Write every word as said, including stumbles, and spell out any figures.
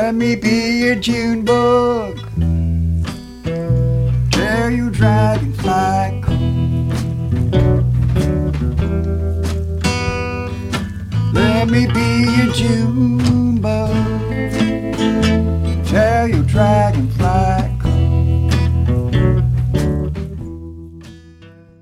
Let me be your June bug. Tell your dragonfly come. Let me be your June